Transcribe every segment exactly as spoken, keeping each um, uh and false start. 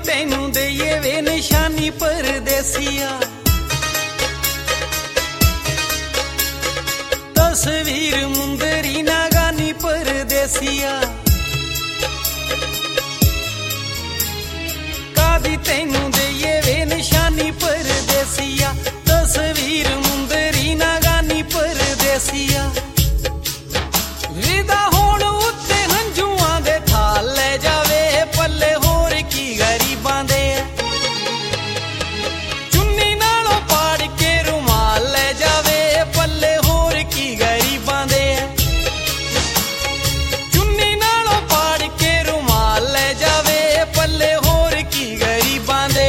तेनू दईए वे निशानी परदेसिया, तस्वीर मुंदरी नागानी परदेसिया, कादी तेनू दईए वे निशानी परदेसिया, तस्वीर मुंदरी नागानी परदेसिया। विदा होण उत्ते हंजुआं दे थाल ले जावे पल्ले होर की गरीबां दे, चुन्नी नालों पाड़ के रुमाल ले जावे पल्ले होर की गरीबां दे, चुन्नी नालों पाड़ के रुमाल ले जावे पल्ले होर की गरीबां दे।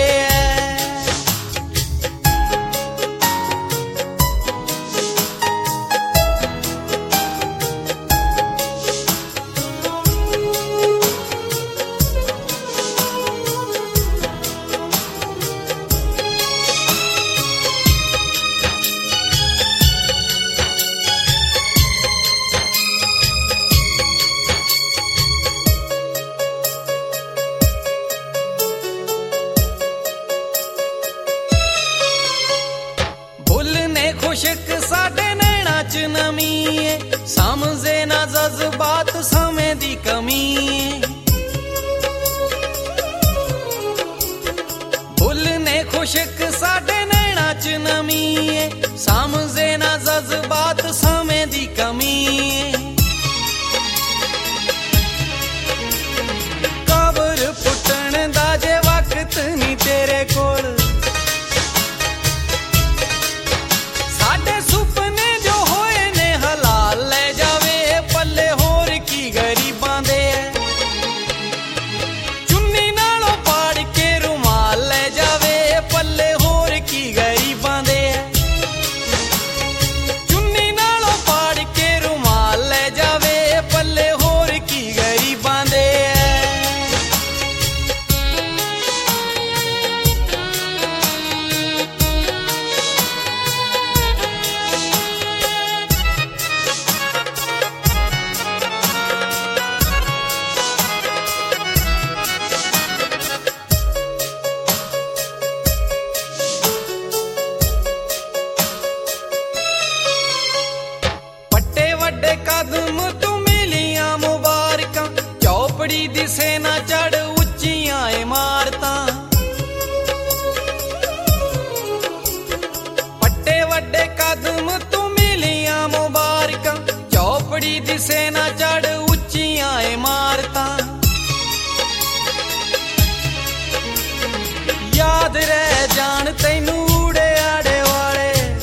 खुशक साडे नैना च नमी है, समझे ना जज्बात समय दी कमी है। भुलने खुशक साडे नैना च नमी है, समझे ना जज्बात समय दी कमी है। कबर पुटण दा जे वक्त नी तेरे कोल, सुपने जो होए ने हलाल ले जावे पल्ले होर की गरीबां दे, चुन्नी नालों पाड़ के रुमाल ले जावे पल्ले होर की गरीबां दे, चुन्नी नालों पाड़ के रुमाल ले जावे पल्ले होर की गरीबां दे। कदम तू मिलियां मुबारकां, चौपड़ी दिसे ना चढ़ उच्चियां इमारतां, पट्टे वड्डे कदम तू मिलियां मुबारकां, चौपड़ी दिसे ना चढ़ उच्चियां इमारतां। याद रह जान तैनू उड़े आड़े वाले,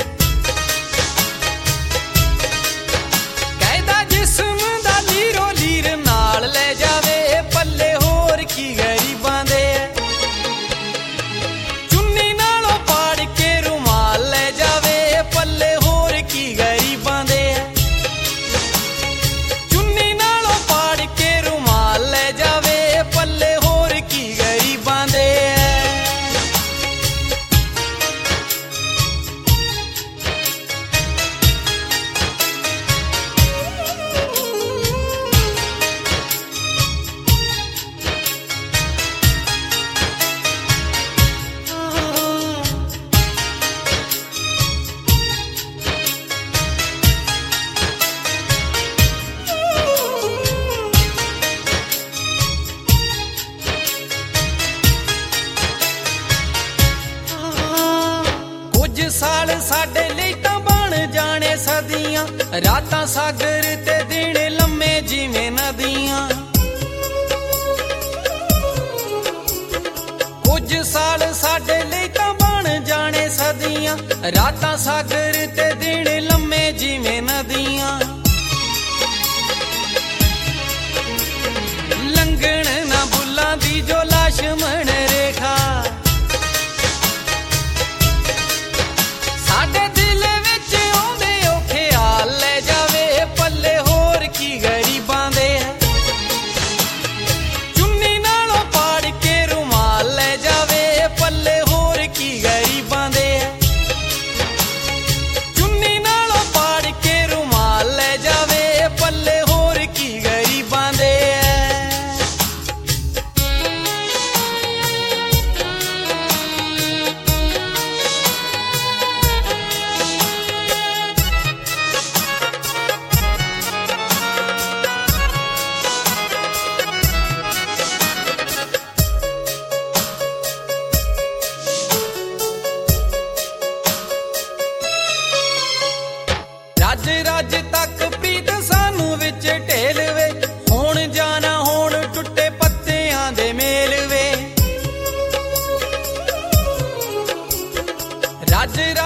जिस्म दा लीरो लीर नाल ले जावे पल्ले होर की गरीबां दे, चुन्नी नालों पाड़ के रुमाल ले जावे पल्ले होर की गरीबां दे, चुन्नी नालों पाड़ के रुमाल ले जावे पल्ले होर की गरीबां दे। साल साडे लई तां बण जाने सदियां, रातां सागर ते दिन लम्मे जिवें नदियां। कुछ साल साडे लई तां बण जाने सदियां, रातां सागर ते दिन लम्मे जिवें नदियां। लंघण ना बुल्लां दी जो लाशमण रेखा, गरीबां दे, चुन्नी नालों पाड़ के रुमाल ले जावे पल्ले होर की गरीबां दे, चुन्नी नालों पाड़ के रुमाल ਸਾਜਰਾ